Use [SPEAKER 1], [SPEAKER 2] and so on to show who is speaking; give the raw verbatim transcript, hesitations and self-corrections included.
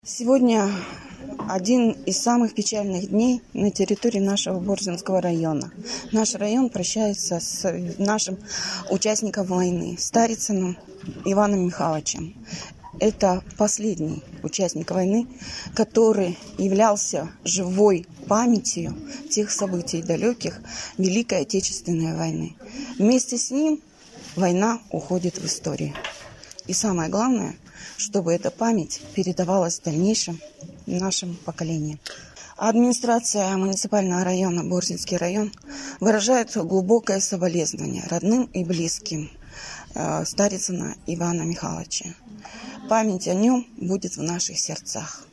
[SPEAKER 1] Сегодня один из самых печальных дней на территории нашего Борзенского района. Наш район прощается с нашим участником войны, Старицыным Иваном Михайловичем. Это последний участник войны, который являлся живой памятью тех событий далеких Великой Отечественной войны. Вместе с ним война уходит в историю. И самое главное, чтобы эта память передавалась в дальнейшем нашим поколениям. Администрация муниципального района Борзенский район выражает глубокое соболезнование родным и близким э, Старицына Ивана Михайловича. Память о нем будет в наших сердцах.